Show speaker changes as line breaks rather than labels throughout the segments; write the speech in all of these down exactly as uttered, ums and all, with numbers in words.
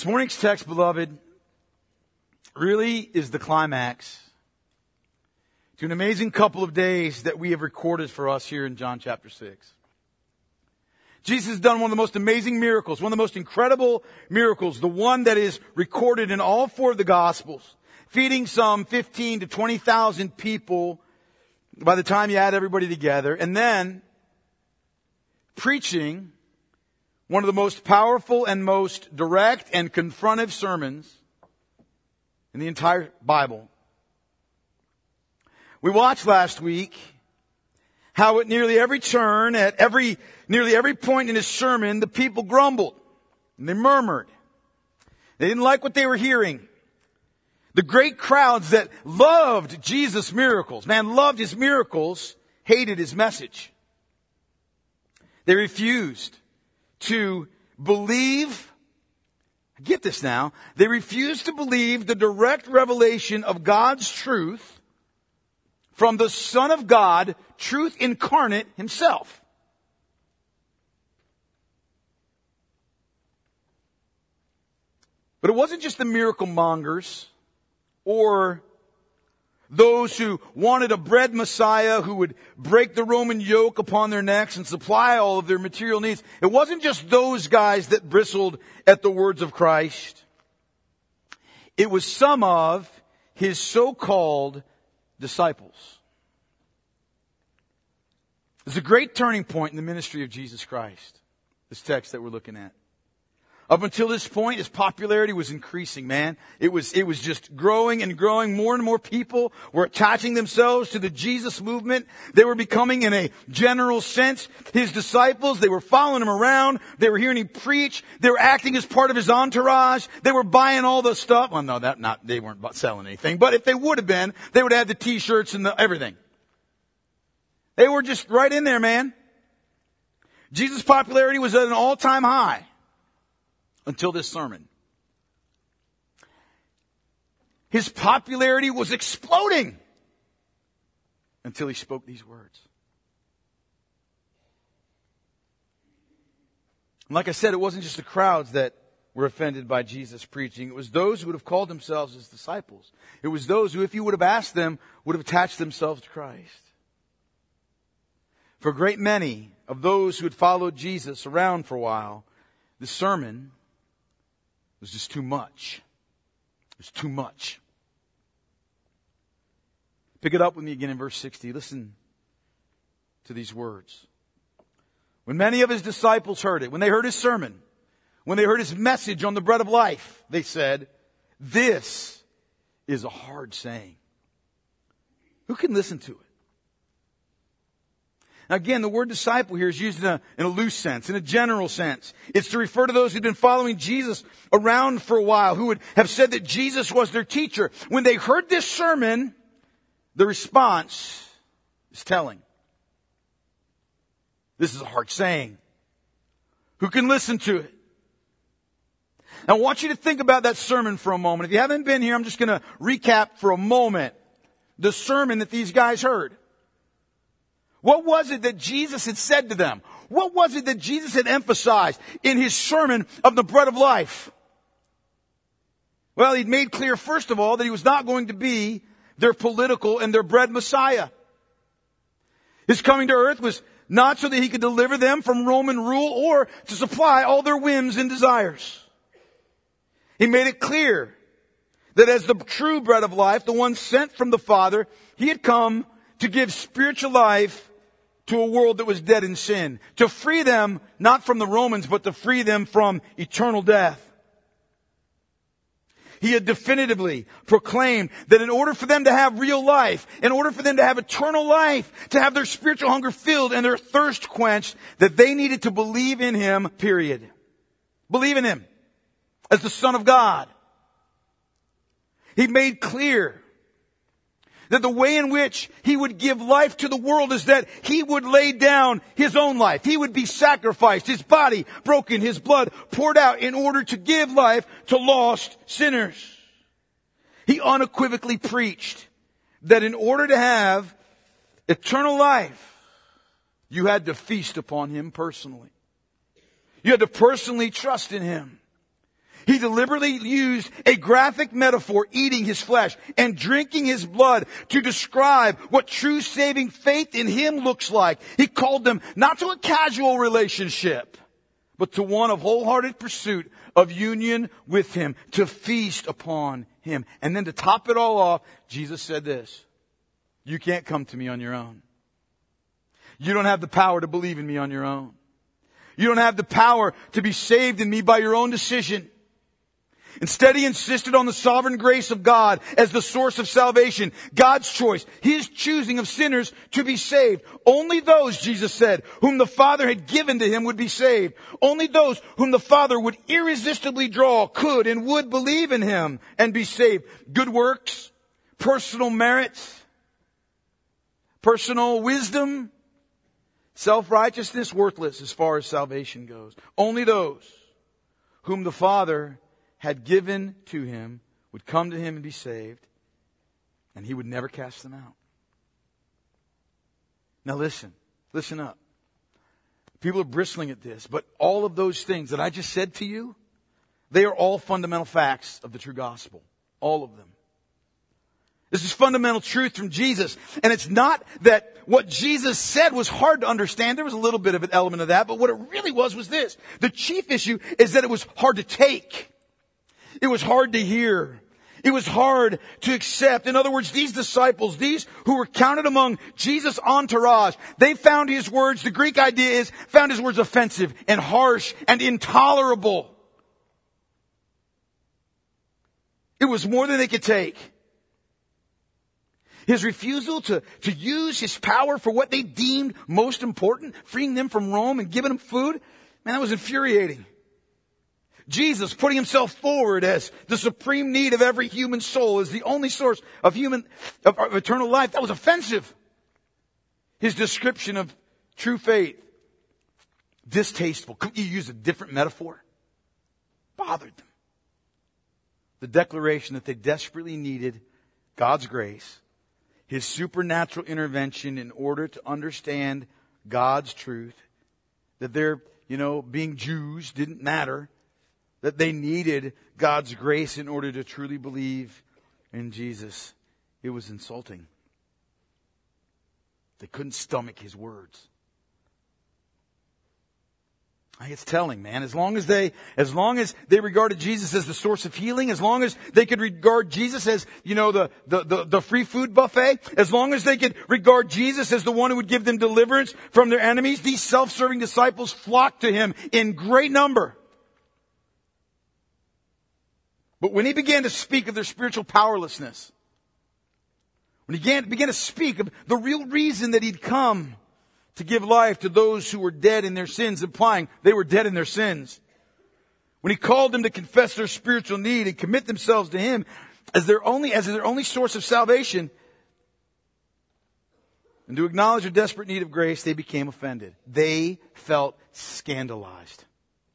This morning's text, beloved, really is the climax to an amazing couple of days that we have recorded for us here in John chapter six. Jesus has done one of the most amazing miracles, one of the most incredible miracles, the one that is recorded in all four of the Gospels, feeding some fifteen to twenty thousand people by the time you add everybody together, and then preaching one of the most powerful and most direct and confrontive sermons in the entire Bible. We watched last week how at nearly every turn, at every, nearly every point in his sermon, the people grumbled and they murmured. They didn't like what they were hearing. The great crowds that loved Jesus' miracles, man, loved his miracles, hated his message. They refused to believe, get this now, they refused to believe the direct revelation of God's truth from the Son of God, truth incarnate himself. But it wasn't just the miracle mongers or those who wanted a bread Messiah who would break the Roman yoke upon their necks and supply all of their material needs. It wasn't just those guys that bristled at the words of Christ. It was some of his so-called disciples. There's a great turning point in the ministry of Jesus Christ, this text that we're looking at. Up until this point, his popularity was increasing, man. It was, it was just growing and growing. More and more people were attaching themselves to the Jesus movement. They were becoming, in a general sense, his disciples. They were following him around. They were hearing him preach. They were acting as part of his entourage. They were buying all the stuff. Well, no, that not, they weren't selling anything. But if they would have been, they would have the t-shirts and the everything. They were just right in there, man. Jesus' popularity was at an all-time high. Until this sermon. His popularity was exploding until he spoke these words. And like I said, it wasn't just the crowds that were offended by Jesus' preaching. It was those who would have called themselves his disciples. It was those who, if you would have asked them, would have attached themselves to Christ. For a great many of those who had followed Jesus around for a while, the sermon was just too much. It was too much. Pick it up with me again in verse sixty. Listen to these words. When many of his disciples heard it, when they heard his sermon, when they heard his message on the bread of life, they said, "This is a hard saying. Who can listen to it?" Now again, the word disciple here is used in a, in a loose sense, in a general sense. It's to refer to those who'd been following Jesus around for a while, who would have said that Jesus was their teacher. When they heard this sermon, the response is telling. This is a hard saying. Who can listen to it? Now I want you to think about that sermon for a moment. If you haven't been here, I'm just going to recap for a moment the sermon that these guys heard. What was it that Jesus had said to them? What was it that Jesus had emphasized in his sermon of the bread of life? Well, he'd made clear, first of all, that he was not going to be their political and their bread Messiah. His coming to earth was not so that he could deliver them from Roman rule or to supply all their whims and desires. He made it clear that as the true bread of life, the one sent from the Father, he had come to give spiritual life to a world that was dead in sin. To free them, not from the Romans, but to free them from eternal death. He had definitively proclaimed that in order for them to have real life, in order for them to have eternal life, to have their spiritual hunger filled and their thirst quenched, that they needed to believe in him, period. Believe in him as the Son of God. He made clear that the way in which he would give life to the world is that he would lay down his own life. He would be sacrificed, his body broken, his blood poured out in order to give life to lost sinners. He unequivocally preached that in order to have eternal life, you had to feast upon him personally. You had to personally trust in him. He deliberately used a graphic metaphor, eating his flesh and drinking his blood, to describe what true saving faith in him looks like. He called them not to a casual relationship, but to one of wholehearted pursuit of union with him, to feast upon him. And then to top it all off, Jesus said this: you can't come to me on your own. You don't have the power to believe in me on your own. You don't have the power to be saved in me by your own decision. Instead, he insisted on the sovereign grace of God as the source of salvation. God's choice, his choosing of sinners to be saved. Only those, Jesus said, whom the Father had given to him would be saved. Only those whom the Father would irresistibly draw could and would believe in him and be saved. Good works, personal merits, personal wisdom, self-righteousness, worthless as far as salvation goes. Only those whom the Father had given to him would come to him and be saved, and he would never cast them out. Now listen, listen up. People are bristling at this, but all of those things that I just said to you, they are all fundamental facts of the true gospel. All of them. This is fundamental truth from Jesus. And it's not that what Jesus said was hard to understand. There was a little bit of an element of that, but what it really was was this. The chief issue is that it was hard to take. It was hard to hear. It was hard to accept. In other words, these disciples, these who were counted among Jesus' entourage, they found his words, the Greek idea is, found his words offensive and harsh and intolerable. It was more than they could take. His refusal to, to use his power for what they deemed most important, freeing them from Rome and giving them food, man, that was infuriating. Jesus putting himself forward as the supreme need of every human soul, as the only source of human, of, of eternal life, that was offensive. His description of true faith, distasteful. Couldn't you use a different metaphor? Bothered them. The declaration that they desperately needed God's grace, his supernatural intervention in order to understand God's truth, that their, you know, being Jews didn't matter, that they needed God's grace in order to truly believe in Jesus. It was insulting. They couldn't stomach his words. It's telling, man. As long as they, as long as they regarded Jesus as the source of healing, as long as they could regard Jesus as, you know, the, the, the, the free food buffet, as long as they could regard Jesus as the one who would give them deliverance from their enemies, these self-serving disciples flocked to him in great number. But when he began to speak of their spiritual powerlessness, when he began, began to speak of the real reason that he'd come to give life to those who were dead in their sins, implying they were dead in their sins. When he called them to confess their spiritual need and commit themselves to him as their only, as their only source of salvation, and to acknowledge their desperate need of grace, they became offended. They felt scandalized.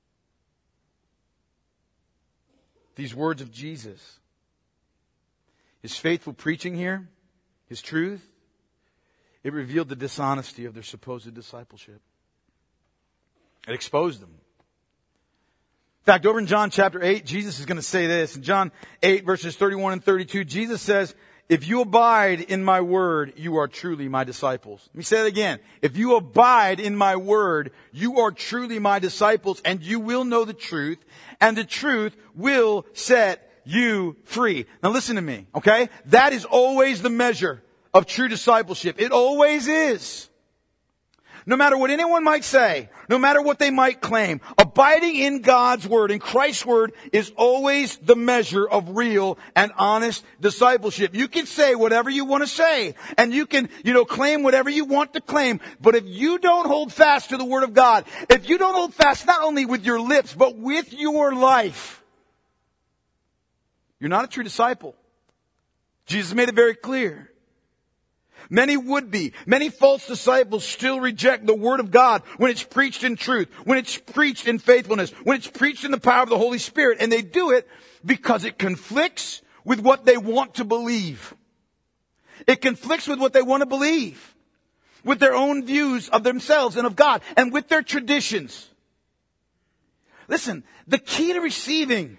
These words of Jesus, his faithful preaching here, his truth, it revealed the dishonesty of their supposed discipleship. It exposed them. In fact, over in John chapter eight, Jesus is going to say this. In John eight, verses thirty-one and thirty-two, Jesus says, if you abide in my word, you are truly my disciples. Let me say that again. If you abide in my word, you are truly my disciples, and you will know the truth, and the truth will set you free. Now listen to me, okay? That is always the measure of true discipleship. It always is. No matter what anyone might say, no matter what they might claim, abiding in God's word, in Christ's word, is always the measure of real and honest discipleship. You can say whatever you want to say, and you can, you know, claim whatever you want to claim, but if you don't hold fast to the word of God, if you don't hold fast not only with your lips, but with your life, you're not a true disciple. Jesus made it very clear. Many would-be, many false disciples still reject the Word of God when it's preached in truth, when it's preached in faithfulness, when it's preached in the power of the Holy Spirit. And they do it because it conflicts with what they want to believe. It conflicts with what they want to believe, with their own views of themselves and of God, and with their traditions. Listen, the key to receiving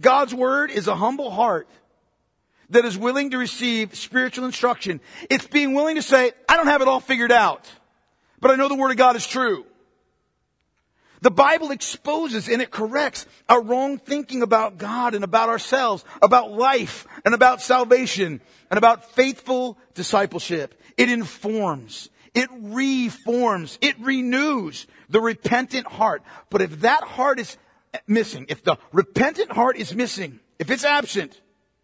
God's word is a humble heart that is willing to receive spiritual instruction. It's being willing to say, I don't have it all figured out, but I know the word of God is true. The Bible exposes and it corrects our wrong thinking about God and about ourselves, about life and about salvation and about faithful discipleship. It informs, it reforms, it renews the repentant heart. But if that heart is missing, if the repentant heart is missing, if it's absent,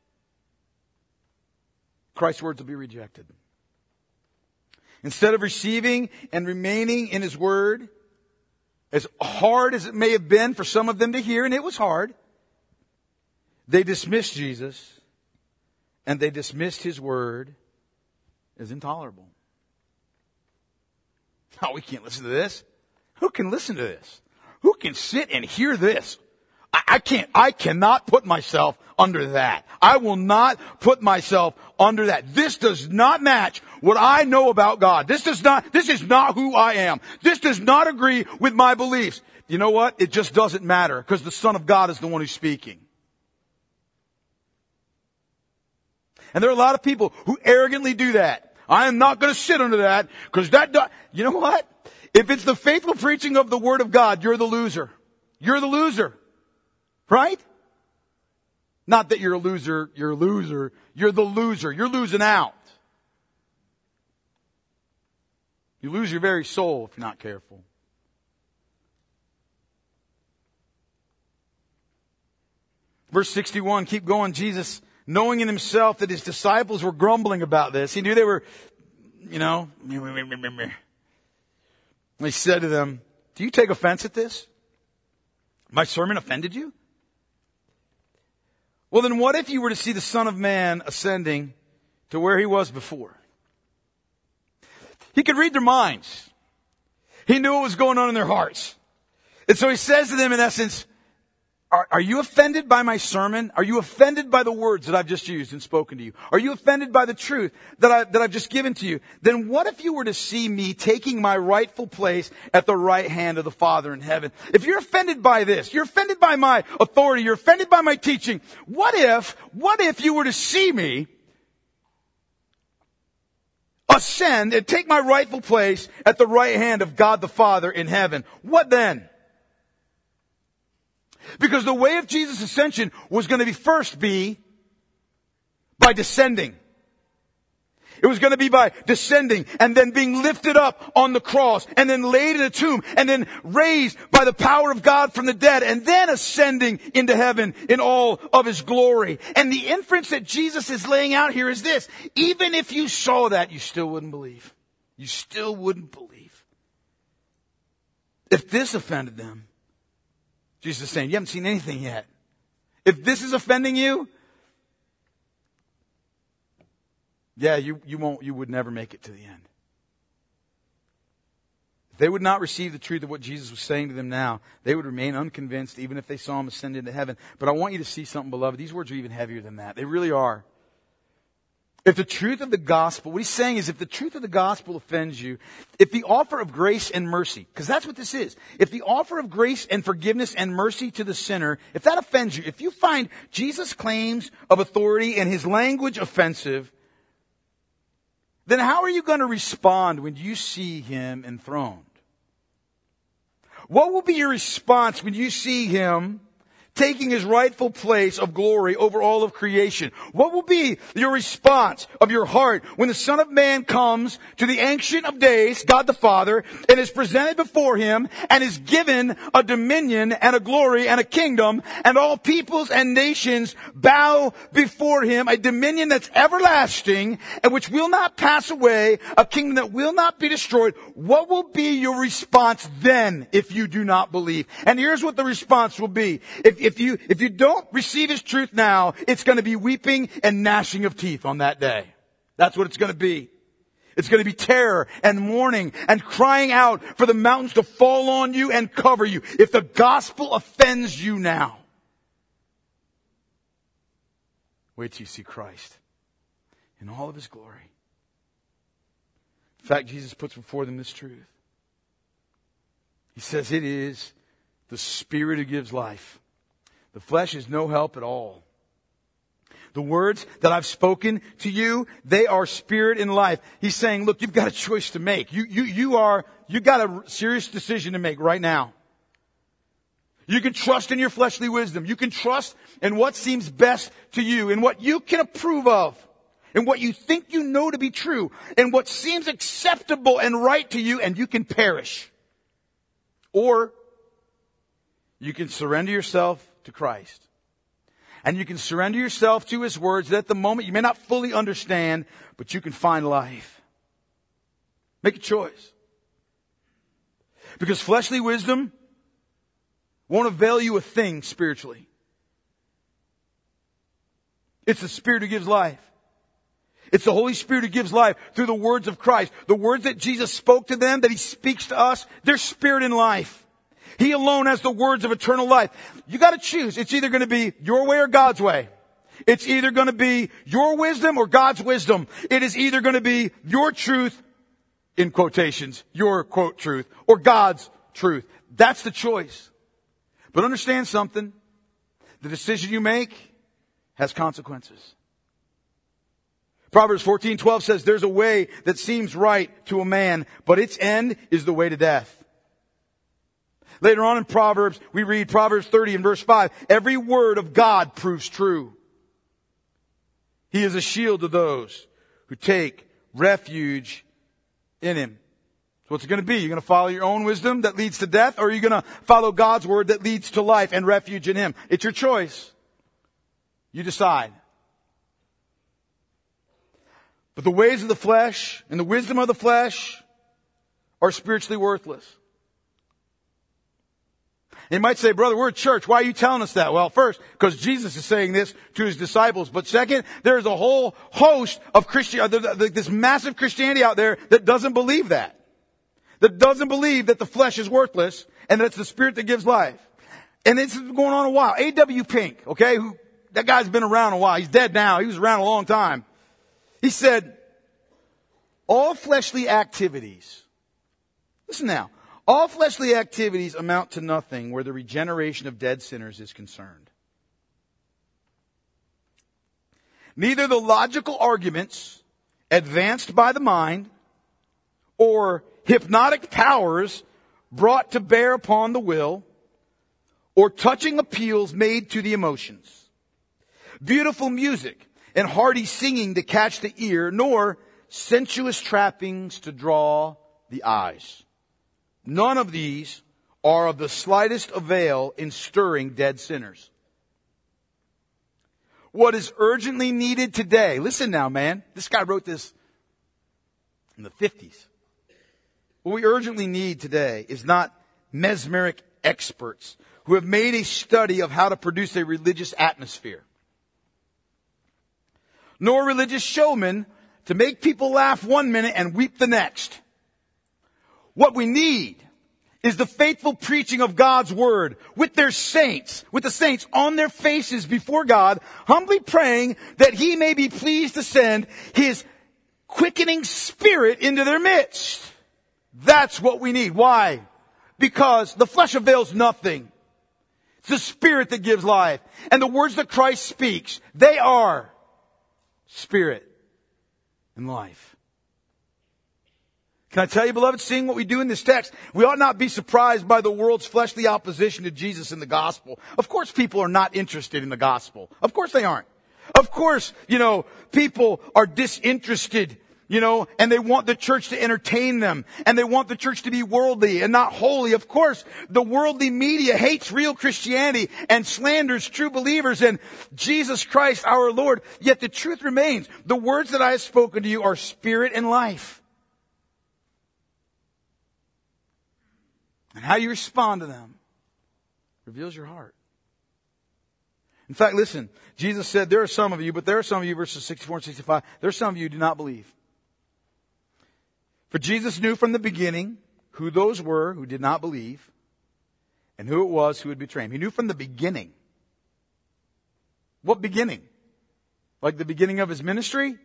Christ's words will be rejected. Instead of receiving and remaining in His word, as hard as it may have been for some of them to hear, and it was hard, they dismissed Jesus and they dismissed His word as intolerable. Oh, we can't listen to this. Who can listen to this? Who can sit and hear this? I, I can't, I cannot put myself under that. I will not put myself under that. This does not match what I know about God. This does not, this is not who I am. This does not agree with my beliefs. You know what? It just doesn't matter because the Son of God is the one who's speaking. And there are a lot of people who arrogantly do that. I am not going to sit under that because that, do- you know what? If it's the faithful preaching of the Word of God, you're the loser. You're the loser. Right? Not that you're a loser, you're a loser. You're the loser. You're losing out. You lose your very soul if you're not careful. Verse sixty-one, keep going. Jesus, knowing in Himself that His disciples were grumbling about this. He knew they were, you know, He said to them, do you take offense at this? My sermon offended you? Well, then what if you were to see the Son of Man ascending to where He was before? He could read their minds. He knew what was going on in their hearts. And so He says to them in essence, are, are you offended by my sermon? Are you offended by the words that I've just used and spoken to you? Are you offended by the truth that, I, that I've just given to you? Then what if you were to see me taking my rightful place at the right hand of the Father in heaven? If you're offended by this, you're offended by my authority, you're offended by my teaching, what if, what if you were to see me ascend and take my rightful place at the right hand of God the Father in heaven? What then? Because the way of Jesus' ascension was going to be first be by descending. It was going to be by descending and then being lifted up on the cross and then laid in a tomb and then raised by the power of God from the dead and then ascending into heaven in all of His glory. And the inference that Jesus is laying out here is this. Even if you saw that, you still wouldn't believe. You still wouldn't believe. If this offended them, Jesus is saying, you haven't seen anything yet. If this is offending you, yeah, you, you won't, you would never make it to the end. If they would not receive the truth of what Jesus was saying to them now, they would remain unconvinced even if they saw Him ascend into heaven. But I want you to see something, beloved. These words are even heavier than that. They really are. If the truth of the gospel, what He's saying is if the truth of the gospel offends you, if the offer of grace and mercy, because that's what this is, if the offer of grace and forgiveness and mercy to the sinner, if that offends you, if you find Jesus' claims of authority and His language offensive, then how are you going to respond when you see Him enthroned? What will be your response when you see Him taking His rightful place of glory over all of creation? What will be your response of your heart when the Son of Man comes to the Ancient of Days, God the Father, and is presented before Him and is given a dominion and a glory and a kingdom, and all peoples and nations bow before Him, a dominion that's everlasting and which will not pass away, a kingdom that will not be destroyed? What will be your response then if you do not believe? And here's what the response will be. If If you, if you don't receive His truth now, it's going to be weeping and gnashing of teeth on that day. That's what it's going to be. It's going to be terror and mourning and crying out for the mountains to fall on you and cover you. If the gospel offends you now, wait till you see Christ in all of His glory. In fact, Jesus puts before them this truth. He says it is the Spirit who gives life. The flesh is no help at all. The words that I've spoken to you, they are spirit and life. He's saying, look, you've got a choice to make. You, you, you are, you got a serious decision to make right now. You can trust in your fleshly wisdom. You can trust in what seems best to you, in what you can approve of, in what you think you know to be true, in what seems acceptable and right to you, and you can perish. Or you can surrender yourself to Christ. And you can surrender yourself to His words that at the moment you may not fully understand, but you can find life. Make a choice. Because fleshly wisdom won't avail you a thing spiritually. It's the Spirit who gives life. It's the Holy Spirit who gives life through the words of Christ. The words that Jesus spoke to them, that He speaks to us, they're spirit and life. He alone has the words of eternal life. You got to choose. It's either going to be your way or God's way. It's either going to be your wisdom or God's wisdom. It is either going to be your truth, in quotations, your quote truth, or God's truth. That's the choice. But understand something. The decision you make has consequences. Proverbs fourteen twelve says, there's a way that seems right to a man, but its end is the way to death. Later on in Proverbs, we read Proverbs thirty and verse five. Every word of God proves true. He is a shield to those who take refuge in Him. So what's it going to be? You're going to follow your own wisdom that leads to death, or are you going to follow God's word that leads to life and refuge in Him? It's your choice. You decide. But the ways of the flesh and the wisdom of the flesh are spiritually worthless. You might say, brother, we're a church. Why are you telling us that? Well, first, because Jesus is saying this to His disciples. But second, there's a whole host of Christian, this massive Christianity out there that doesn't believe that. That doesn't believe that the flesh is worthless and that it's the Spirit that gives life. And this has been going on a while. A W Pink, okay, who, that guy's been around a while. He's dead now. He was around a long time. He said, all fleshly activities, listen now, all fleshly activities amount to nothing where the regeneration of dead sinners is concerned. Neither the logical arguments advanced by the mind or hypnotic powers brought to bear upon the will or touching appeals made to the emotions, beautiful music and hearty singing to catch the ear, nor sensuous trappings to draw the eyes. None of these are of the slightest avail in stirring dead sinners. What is urgently needed today, listen now, man, this guy wrote this in the fifties. What we urgently need today is not mesmeric experts who have made a study of how to produce a religious atmosphere, nor religious showmen to make people laugh one minute and weep the next. What we need is the faithful preaching of God's word with their saints, with the saints on their faces before God, humbly praying that He may be pleased to send His quickening Spirit into their midst. That's what we need. Why? Because the flesh avails nothing. It's the Spirit that gives life. And the words that Christ speaks, they are Spirit and life. Can I tell you, beloved, seeing what we do in this text, we ought not be surprised by the world's fleshly opposition to Jesus in the gospel. Of course people are not interested in the gospel. Of course they aren't. Of course, you know, people are disinterested, you know, and they want the church to entertain them. And they want the church to be worldly and not holy. Of course, the worldly media hates real Christianity and slanders true believers and Jesus Christ our Lord. Yet the truth remains. The words that I have spoken to you are spirit and life. And how you respond to them reveals your heart. In fact, listen, Jesus said, there are some of you, but there are some of you, verses sixty-four and sixty-five, there are some of you who do not believe. For Jesus knew from the beginning who those were who did not believe and who it was who would betray Him. He knew from the beginning. What beginning? Like the beginning of His ministry?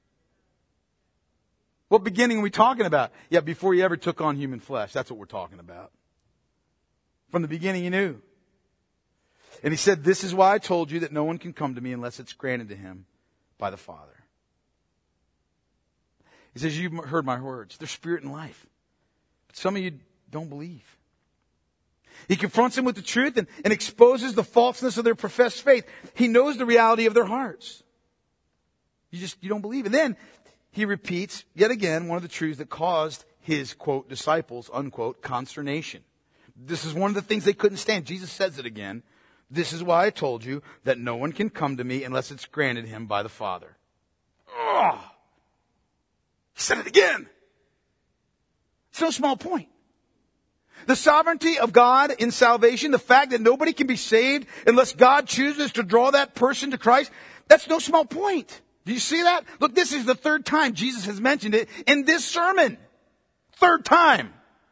What beginning are we talking about? Yeah, before He ever took on human flesh. That's what we're talking about. From the beginning He knew. And he said, this is why I told you that no one can come to me unless it's granted to him by the Father. He says, you've heard my words. They're spirit and life. But some of you don't believe. He confronts them with the truth and, and exposes the falseness of their professed faith. He knows the reality of their hearts. You just, you don't believe. And then he repeats yet again one of the truths that caused his, quote, disciples, unquote, consternation. This is one of the things they couldn't stand. Jesus says it again. This is why I told you that no one can come to me unless it's granted him by the Father. Ugh. He said it again. It's no small point. The sovereignty of God in salvation, the fact that nobody can be saved unless God chooses to draw that person to Christ, that's no small point. Do you see that? Look, this is the third time Jesus has mentioned it in this sermon. Third time.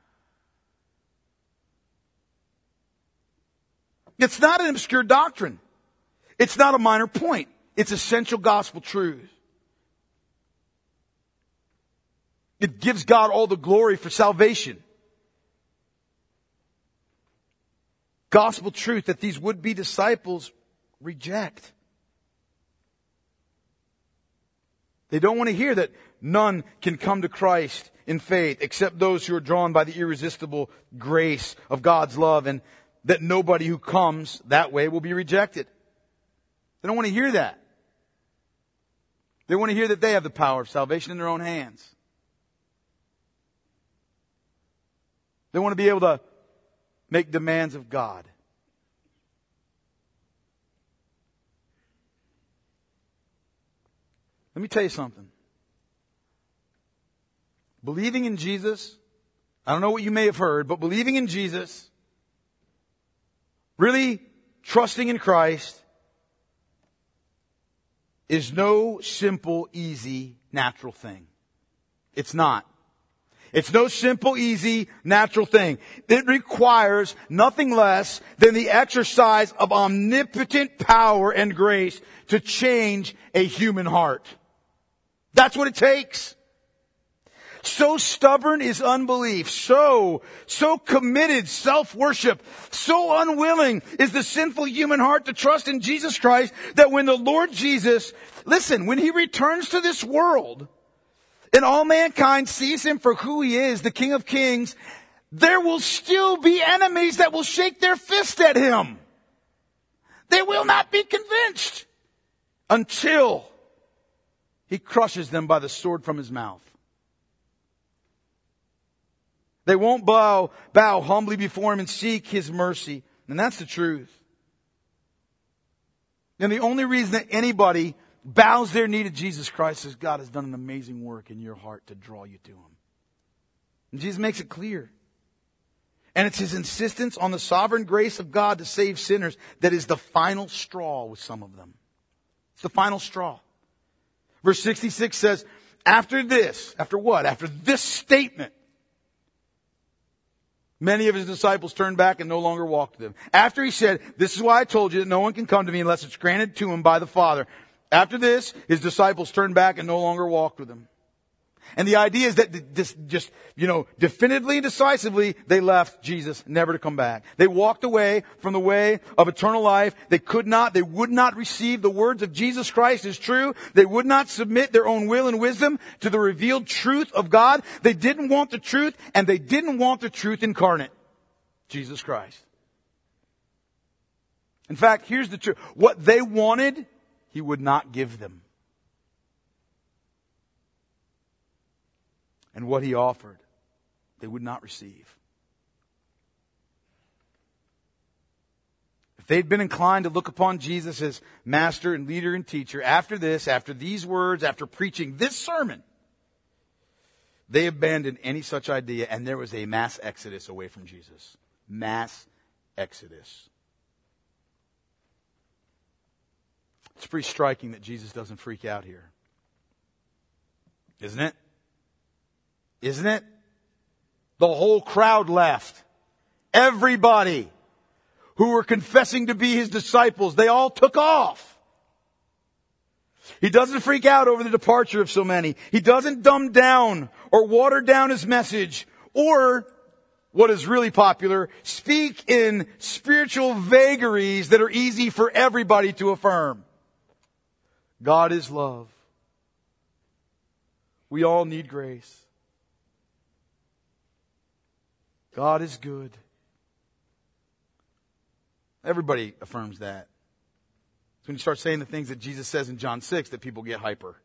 It's not an obscure doctrine. It's not a minor point. It's essential gospel truth. It gives God all the glory for salvation. Gospel truth that these would-be disciples reject. They don't want to hear that none can come to Christ in faith except those who are drawn by the irresistible grace of God's love, and that nobody who comes that way will be rejected. They don't want to hear that. They want to hear that they have the power of salvation in their own hands. They want to be able to make demands of God. Let me tell you something. Believing in Jesus, I don't know what you may have heard, but believing in Jesus, really trusting in Christ, is no simple, easy, natural thing. It's not. It's no simple, easy, natural thing. It requires nothing less than the exercise of omnipotent power and grace to change a human heart. That's what it takes. So stubborn is unbelief. So, so committed self-worship. So unwilling is the sinful human heart to trust in Jesus Christ that when the Lord Jesus, listen, when He returns to this world and all mankind sees Him for who He is, the King of Kings, there will still be enemies that will shake their fist at Him. They will not be convinced until He crushes them by the sword from His mouth. They won't bow, bow humbly before Him and seek His mercy. And that's the truth. And the only reason that anybody bows their knee to Jesus Christ is God has done an amazing work in your heart to draw you to Him. And Jesus makes it clear. And it's His insistence on the sovereign grace of God to save sinners that is the final straw with some of them. It's the final straw. Verse sixty-six says, after this, after what? After this statement, many of His disciples turned back and no longer walked with Him. After He said, this is why I told you that no one can come to me unless it's granted to him by the Father. After this, His disciples turned back and no longer walked with Him. And the idea is that this just, you know, definitively and decisively, they left Jesus never to come back. They walked away from the way of eternal life. They could not, they would not receive the words of Jesus Christ as true. They would not submit their own will and wisdom to the revealed truth of God. They didn't want the truth, and they didn't want the truth incarnate, Jesus Christ. In fact, here's the truth. What they wanted, He would not give them. And what He offered, they would not receive. If they'd been inclined to look upon Jesus as master and leader and teacher, after this, after these words, after preaching this sermon, they abandoned any such idea, and there was a mass exodus away from Jesus. Mass exodus. It's pretty striking that Jesus doesn't freak out here. Isn't it? Isn't it? The whole crowd left. Everybody who were confessing to be His disciples, they all took off. He doesn't freak out over the departure of so many. He doesn't dumb down or water down His message or what is really popular, speak in spiritual vagaries that are easy for everybody to affirm. God is love. We all need grace. God is good. Everybody affirms that. It's when you start saying the things that Jesus says in John six that people get hyper.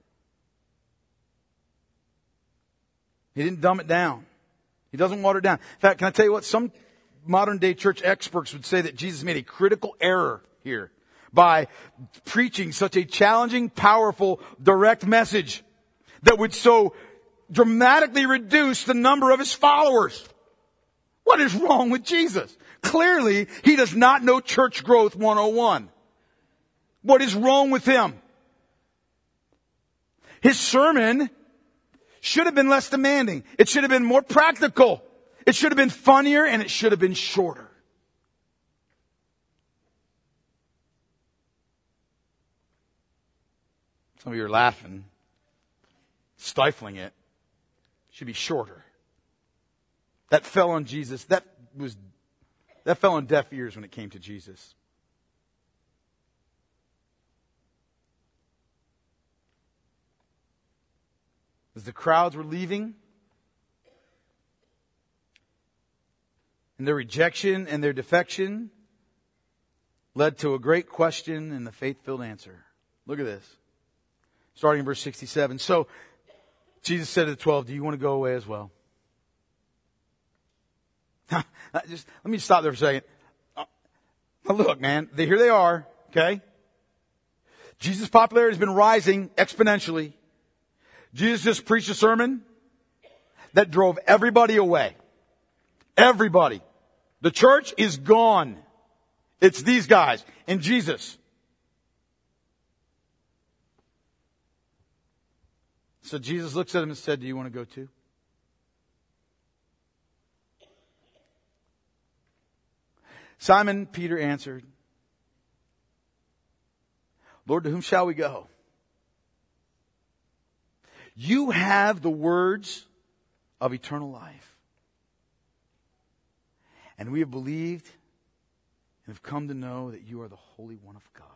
He didn't dumb it down. He doesn't water it down. In fact, can I tell you what? Some modern day church experts would say that Jesus made a critical error here by preaching such a challenging, powerful, direct message that would so dramatically reduce the number of his followers. What is wrong with Jesus? Clearly, he does not know church growth one oh one. What is wrong with him? His sermon should have been less demanding. It should have been more practical. It should have been funnier, and it should have been shorter. Some of you are laughing, stifling it. It should be shorter. That fell on Jesus. That was that fell on deaf ears when it came to Jesus. As the crowds were leaving, and their rejection and their defection led to a great question and the faith-filled answer. Look at this. Starting in verse sixty-seven. So, Jesus said to the twelve, do you want to go away as well? Just, let me stop there for a second. Now look, man, they, here they are, okay? Jesus' popularity has been rising exponentially. Jesus just preached a sermon that drove everybody away. Everybody. The church is gone. It's these guys and Jesus. So Jesus looks at him and said, do you want to go too? Simon Peter answered, Lord, to whom shall we go? You have the words of eternal life. And we have believed and have come to know that you are the Holy One of God.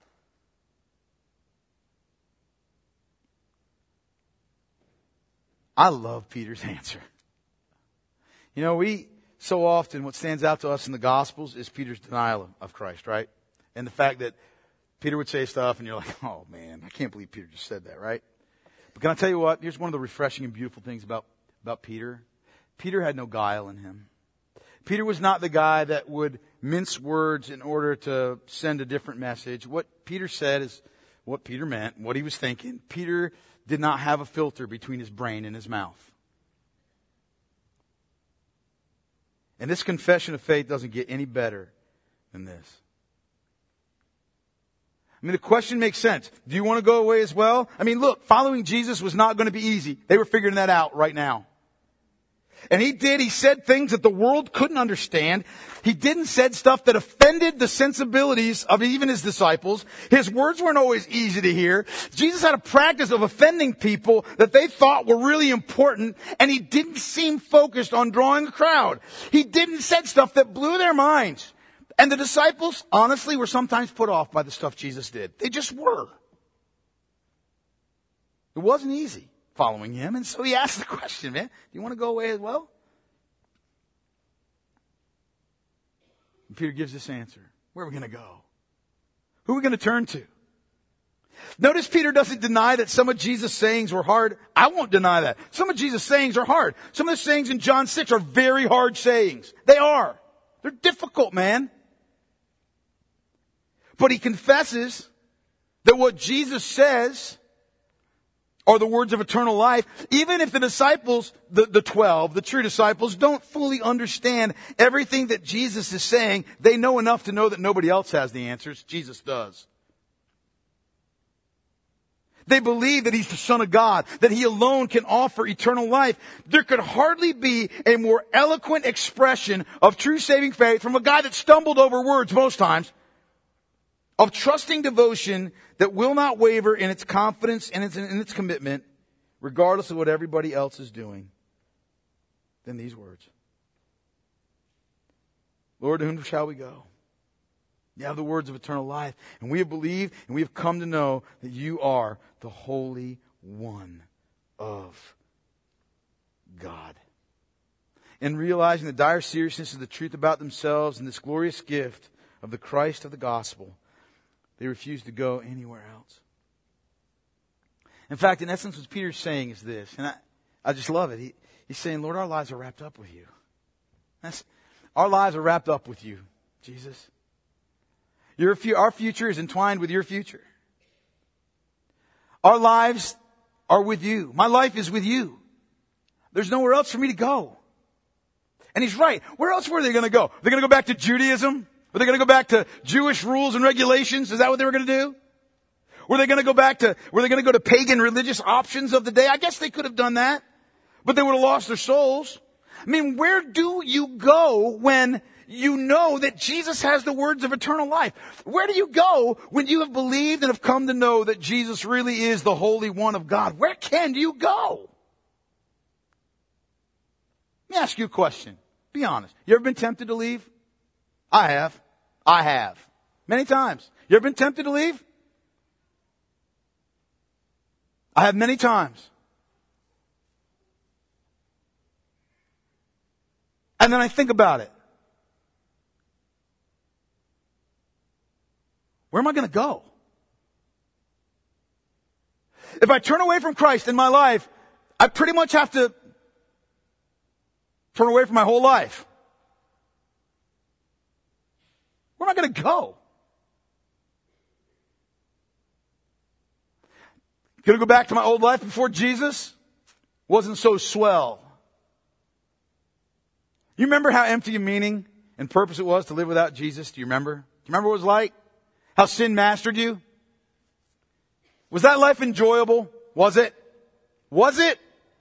I love Peter's answer. You know, we so often, what stands out to us in the Gospels is Peter's denial of Christ, right? And the fact that Peter would say stuff and you're like, oh man, I can't believe Peter just said that, right? But can I tell you what? Here's one of the refreshing and beautiful things about, about Peter. Peter had no guile in him. Peter was not the guy that would mince words in order to send a different message. What Peter said is what Peter meant, what he was thinking. Peter did not have a filter between his brain and his mouth. And this confession of faith doesn't get any better than this. I mean, the question makes sense. Do you want to go away as well? I mean, look, following Jesus was not going to be easy. They were figuring that out right now. And he did. He said things that the world couldn't understand. He didn't said stuff that offended the sensibilities of even his disciples. His words weren't always easy to hear. Jesus had a practice of offending people that they thought were really important, and he didn't seem focused on drawing a crowd. He didn't said stuff that blew their minds. And the disciples, honestly, were sometimes put off by the stuff Jesus did. They just were. It wasn't easy following him. And so he asked the question, man, do you want to go away as well? And Peter gives this answer. Where are we going to go? Who are we going to turn to? Notice Peter doesn't deny that some of Jesus' sayings were hard. I won't deny that. Some of Jesus' sayings are hard. Some of the sayings in John six are very hard sayings. They are. They're difficult, man. But he confesses that what Jesus says are the words of eternal life, even if the disciples, the, the twelve, the true disciples, don't fully understand everything that Jesus is saying. They know enough to know that nobody else has the answers. Jesus does. They believe that he's the Son of God, that he alone can offer eternal life. There could hardly be a more eloquent expression of true saving faith from a guy that stumbled over words most times, of trusting devotion that will not waver in its confidence and its, in its commitment, regardless of what everybody else is doing, than these words. Lord, to whom shall we go? You have the words of eternal life. And we have believed and we have come to know that you are the Holy One of God. And realizing the dire seriousness of the truth about themselves and this glorious gift of the Christ of the gospel, they refuse to go anywhere else. In fact, in essence, what Peter's saying is this, and I, I just love it. He, he's saying, Lord, our lives are wrapped up with you. That's, our lives are wrapped up with you, Jesus. Your, our future is entwined with your future. Our lives are with you. My life is with you. There's nowhere else for me to go. And he's right. Where else were they going to go? They're going to go back to Judaism? Were they going to go back to Jewish rules and regulations? Is that what they were going to do? Were they going to go back to, were they going to go to pagan religious options of the day? I guess they could have done that. But they would have lost their souls. I mean, where do you go when you know that Jesus has the words of eternal life? Where do you go when you have believed and have come to know that Jesus really is the Holy One of God? Where can you go? Let me ask you a question. Be honest. You ever been tempted to leave? I have. I have. Many times. You ever been tempted to leave? I have many times. And then I think about it. Where am I going to go? If I turn away from Christ in my life, I pretty much have to turn away from my whole life. Where am I going to go? Going to go back to my old life before Jesus? Wasn't so swell. You remember how empty of meaning and purpose it was to live without Jesus? Do you remember? Do you remember what it was like? How sin mastered you? Was that life enjoyable? Was it? Was it?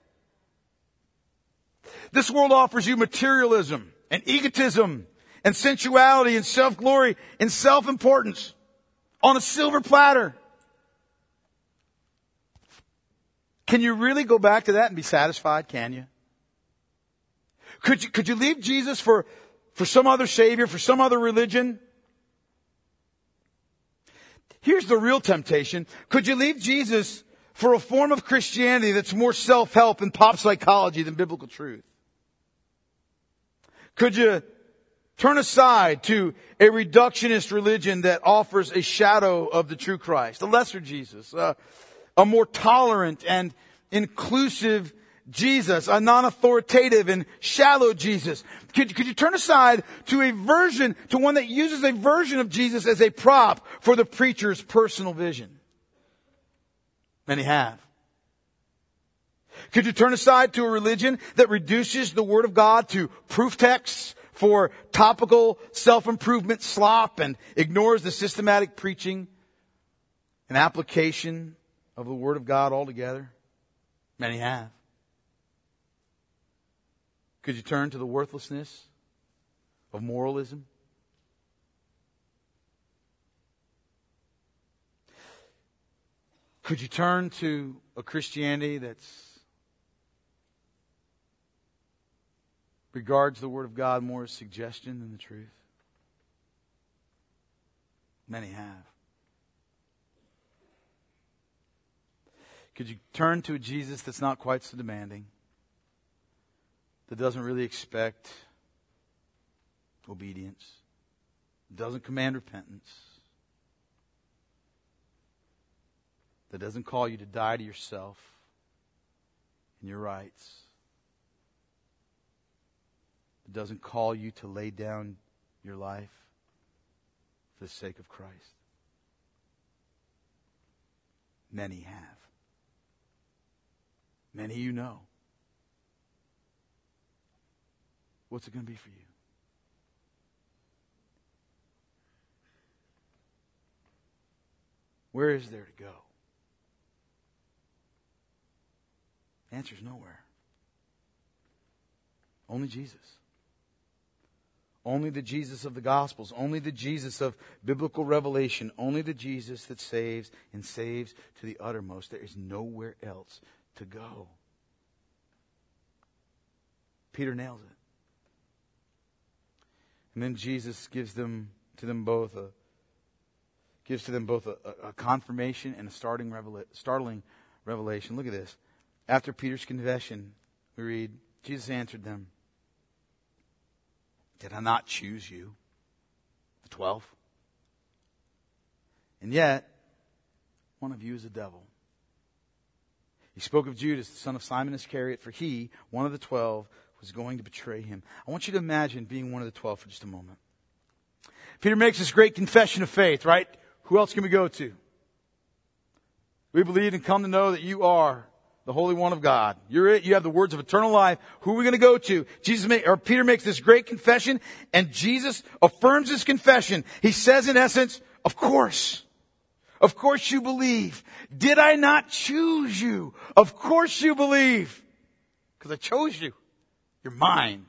This world offers you materialism and egotism and sensuality and self-glory and self-importance on a silver platter. Can you really go back to that and be satisfied? Can you? Could you, could you leave Jesus for, for some other Savior, for some other religion? Here's the real temptation. Could you leave Jesus for a form of Christianity that's more self-help and pop psychology than biblical truth? Could you turn aside to a reductionist religion that offers a shadow of the true Christ, a lesser Jesus, uh, a more tolerant and inclusive Jesus, a non-authoritative and shallow Jesus? Could, could you turn aside to a version, to one that uses a version of Jesus as a prop for the preacher's personal vision? Many have. Could you turn aside to a religion that reduces the Word of God to proof texts for topical self-improvement slop and ignores the systematic preaching and application of the Word of God altogether? Many have. Could you turn to the worthlessness of moralism? Could you turn to a Christianity that's regards the Word of God more as suggestion than the truth? Many have. Could you turn to a Jesus that's not quite so demanding, that doesn't really expect obedience, doesn't command repentance, that doesn't call you to die to yourself and your rights, that doesn't call you to lay down your life for the sake of Christ? Many have. Many you know. What's it going to be for you? Where is there to go? The answer is nowhere. Only Jesus. Only the Jesus of the Gospels. Only the Jesus of biblical revelation. Only the Jesus that saves and saves to the uttermost. There is nowhere else to go. Peter nails it. And then Jesus gives them to them both a gives to them both a, a confirmation and a starting revela- startling revelation. Look at this. After Peter's confession, we read, Jesus answered them, "Did I not choose you, the twelve? And yet, one of you is a devil." He spoke of Judas, the son of Simon Iscariot, for he, one of the twelve, was going to betray him. I want you to imagine being one of the twelve for just a moment. Peter makes this great confession of faith, right? Who else can we go to? We believe and come to know that you are the Holy One of God. You're it. You have the words of eternal life. Who are we going to go to? Jesus make, or Peter makes this great confession, and Jesus affirms his confession. He says, in essence, of course. Of course you believe. Did I not choose you? Of course you believe. Because I chose you. You're mine.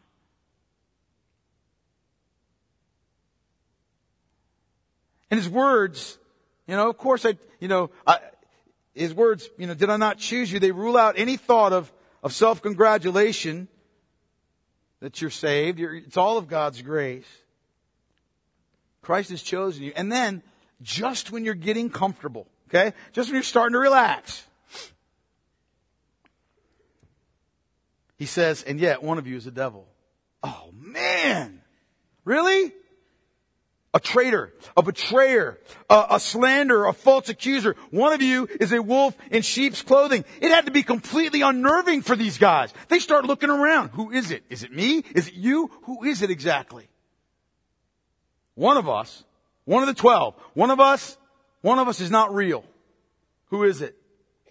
And his words, you know, of course I, you know, I, his words, you know, did I not choose you? They rule out any thought of, of self-congratulation that you're saved. You're, it's all of God's grace. Christ has chosen you. And then, just when you're getting comfortable, okay? Just when you're starting to relax, he says, and yet one of you is a devil. Oh man! Really? A traitor, a betrayer, a, a slanderer, a false accuser. One of you is a wolf in sheep's clothing. It had to be completely unnerving for these guys. They start looking around. Who is it? Is it me? Is it you? Who is it exactly? One of us, one of the twelve, one of us, one of us is not real. Who is it?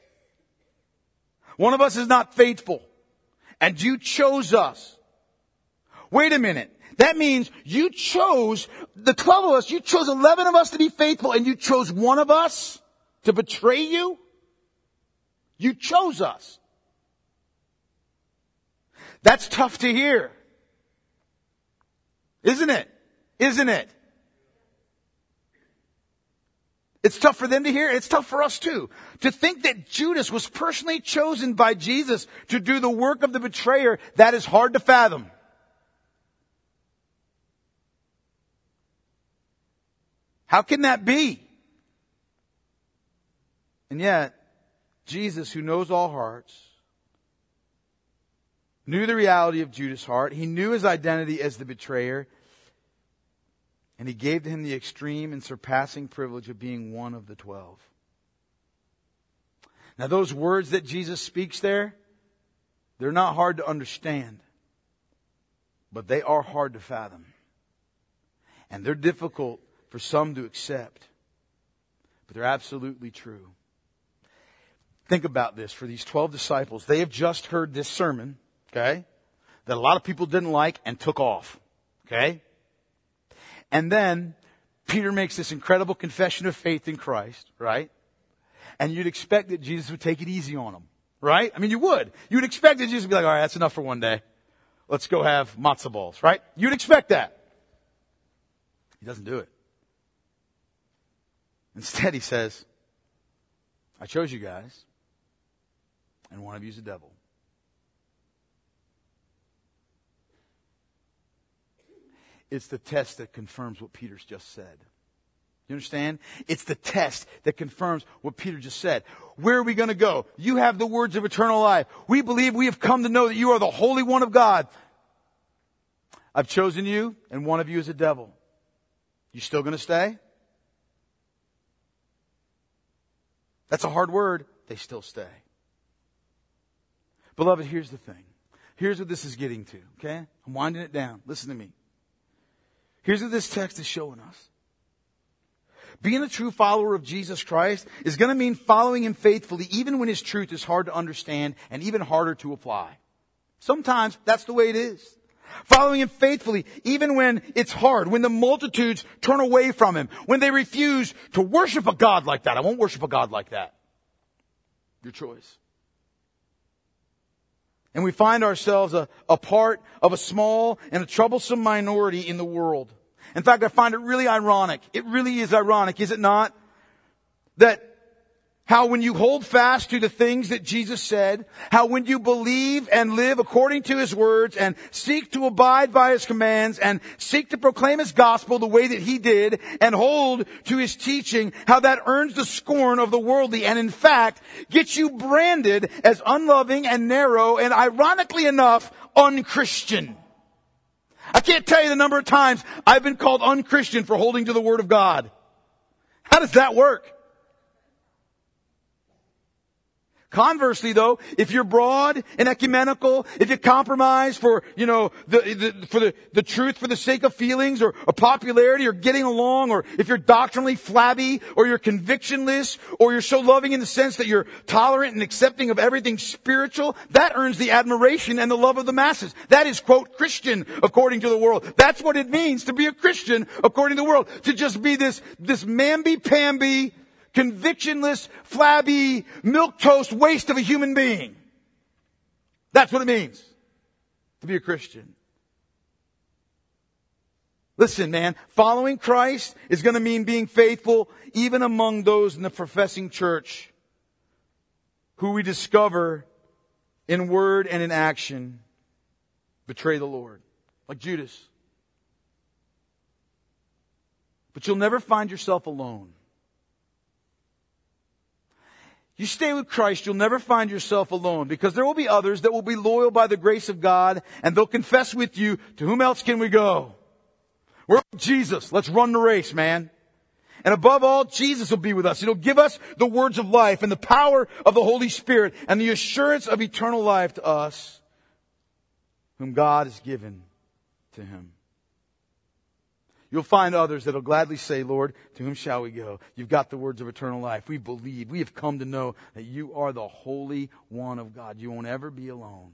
One of us is not faithful. And you chose us. Wait a minute. That means you chose, the twelve of us, you chose eleven of us to be faithful, and you chose one of us to betray you? You chose us. That's tough to hear. Isn't it? Isn't it? It's tough for them to hear. It's tough for us too. To think that Judas was personally chosen by Jesus to do the work of the betrayer, that is hard to fathom. How can that be? And yet, Jesus, who knows all hearts, knew the reality of Judas' heart. He knew his identity as the betrayer. And he gave to him the extreme and surpassing privilege of being one of the twelve. Now those words that Jesus speaks there, they're not hard to understand. But they are hard to fathom. And they're difficult for some to accept. But they're absolutely true. Think about this for these twelve disciples. They have just heard this sermon, okay, that a lot of people didn't like and took off, okay? And then Peter makes this incredible confession of faith in Christ, right? And you'd expect that Jesus would take it easy on them, right? I mean, you would. You would expect that Jesus would be like, all right, that's enough for one day. Let's go have matzo balls, right? You'd expect that. He doesn't do it. Instead, he says, I chose you guys, and one of you is a devil. It's the test that confirms what Peter's just said. You understand? It's the test that confirms what Peter just said. Where are we going to go? You have the words of eternal life. We believe we have come to know that you are the Holy One of God. I've chosen you, and one of you is a devil. You still going to stay? That's a hard word. They still stay. Beloved, here's the thing. Here's what this is getting to, okay? I'm winding it down. Listen to me. Here's what this text is showing us. Being a true follower of Jesus Christ is going to mean following Him faithfully even when His truth is hard to understand and even harder to apply. Sometimes that's the way it is. Following Him faithfully even when it's hard, when the multitudes turn away from Him, when they refuse to worship a God like that. I won't worship a God like that. Your choice. And we find ourselves a, a part of a small and a troublesome minority in the world. In fact, I find it really ironic. It really is ironic, is it not? That how when you hold fast to the things that Jesus said, how when you believe and live according to His words and seek to abide by His commands and seek to proclaim His gospel the way that He did and hold to His teaching, how that earns the scorn of the worldly and in fact gets you branded as unloving and narrow and ironically enough, unchristian. I can't tell you the number of times I've been called unchristian for holding to the Word of God. How does that work? Conversely though, if you're broad and ecumenical, if you compromise for, you know, the, the, for the, the truth for the sake of feelings or, or popularity or getting along, or if you're doctrinally flabby or you're convictionless or you're so loving in the sense that you're tolerant and accepting of everything spiritual, that earns the admiration and the love of the masses. That is, quote, Christian according to the world. That's what it means to be a Christian according to the world. To just be this, this mamby-pamby, convictionless, flabby, milquetoast waste of a human being. That's what it means to be a Christian. Listen, man, following Christ is going to mean being faithful even among those in the professing church who we discover in word and in action betray the Lord, like Judas. But you'll never find yourself alone. You stay with Christ, you'll never find yourself alone, because there will be others that will be loyal by the grace of God, and they'll confess with you, to whom else can we go? We're with Jesus. Let's run the race, man. And above all, Jesus will be with us. He'll give us the words of life and the power of the Holy Spirit and the assurance of eternal life to us, whom God has given to Him. You'll find others that will gladly say, Lord, to whom shall we go? You've got the words of eternal life. We believe. We have come to know that you are the Holy One of God. You won't ever be alone.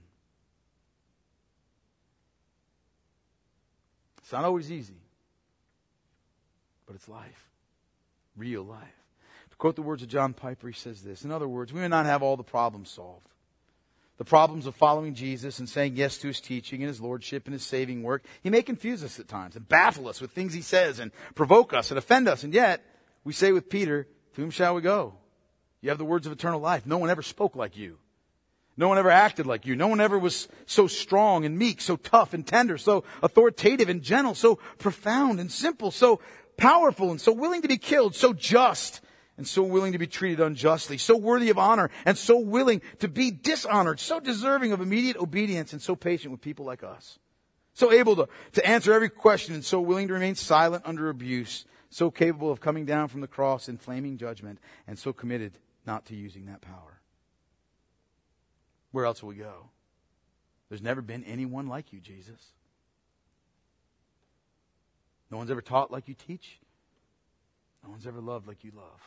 It's not always easy, but it's life. Real life. To quote the words of John Piper, he says this. In other words, we may not have all the problems solved. The problems of following Jesus and saying yes to His teaching and His lordship and His saving work. He may confuse us at times and baffle us with things He says and provoke us and offend us. And yet, we say with Peter, to whom shall we go? You have the words of eternal life. No one ever spoke like you. No one ever acted like you. No one ever was so strong and meek, so tough and tender, so authoritative and gentle, so profound and simple, so powerful and so willing to be killed, so just and so willing to be treated unjustly, so worthy of honor, and so willing to be dishonored, so deserving of immediate obedience, and so patient with people like us. So able to, to answer every question, and so willing to remain silent under abuse, so capable of coming down from the cross in flaming judgment, and so committed not to using that power. Where else will we go? There's never been anyone like you, Jesus. No one's ever taught like you teach. No one's ever loved like you love.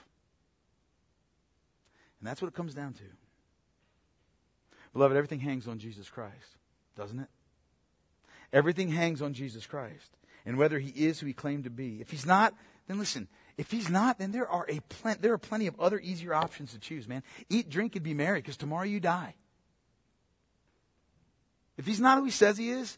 And that's what it comes down to. Beloved, everything hangs on Jesus Christ, doesn't it? Everything hangs on Jesus Christ. And whether He is who He claimed to be. If He's not, then listen. If He's not, then there are a plen- there are plenty of other easier options to choose, man. Eat, drink, and be merry, because tomorrow you die. If He's not who He says He is,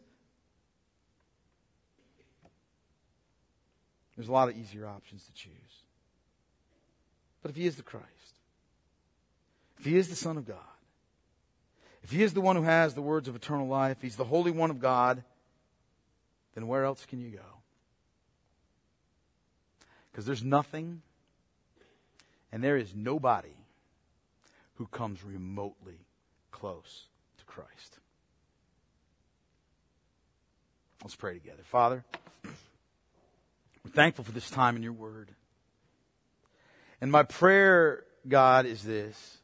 there's a lot of easier options to choose. But if He is the Christ, if He is the Son of God, if He is the one who has the words of eternal life, He's the Holy One of God, then where else can you go? Because there's nothing and there is nobody who comes remotely close to Christ. Let's pray together. Father, we're thankful for this time in Your Word. And my prayer, God, is this.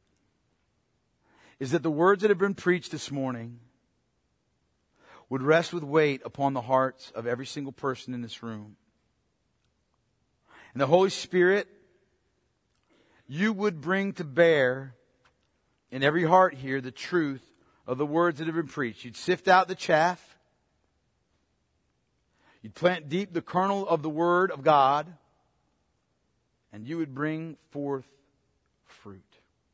Is that the words that have been preached this morning would rest with weight upon the hearts of every single person in this room. And the Holy Spirit, You would bring to bear in every heart here the truth of the words that have been preached. You'd sift out the chaff. You'd plant deep the kernel of the Word of God. And You would bring forth fruit.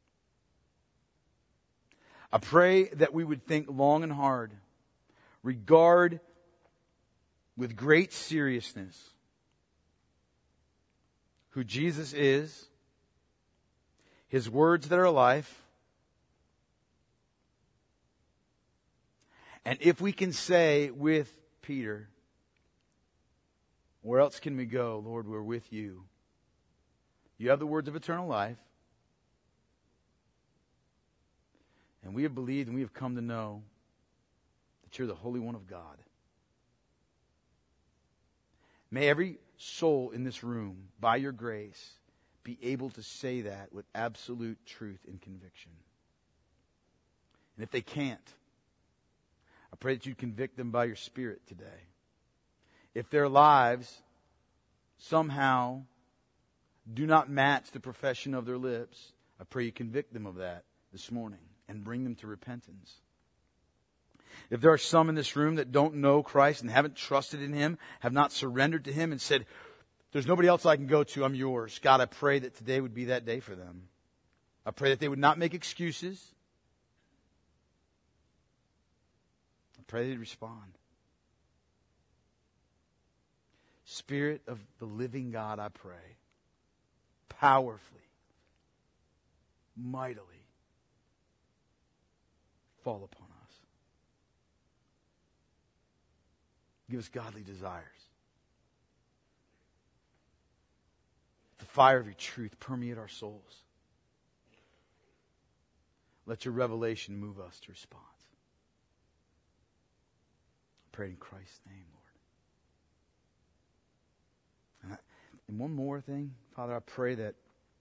I pray that we would think long and hard, regard with great seriousness who Jesus is, His words that are life. And if we can say with Peter, where else can we go? Lord, we're with you. You have the words of eternal life. And we have believed and we have come to know that you're the Holy One of God. May every soul in this room, by your grace, be able to say that with absolute truth and conviction. And if they can't, I pray that you convict them by your Spirit today. If their lives somehow do not match the profession of their lips, I pray you convict them of that this morning and bring them to repentance. If there are some in this room that don't know Christ and haven't trusted in Him, have not surrendered to Him and said, there's nobody else I can go to, I'm yours. God, I pray that today would be that day for them. I pray that they would not make excuses. I pray they'd respond. Spirit of the living God, I pray, powerfully, mightily, fall upon us. Give us godly desires. The fire of your truth permeate our souls. Let your revelation move us to response. I pray in Christ's name, Lord. And, I, and one more thing, Father, I pray that,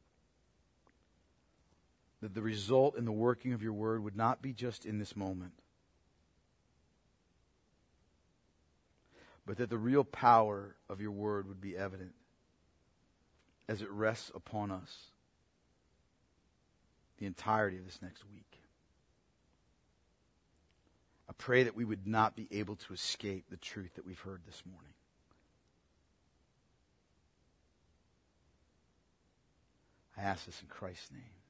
that the result in the working of your word would not be just in this moment, but that the real power of your word would be evident as it rests upon us the entirety of this next week. I pray that we would not be able to escape the truth that we've heard this morning. I ask this in Christ's name.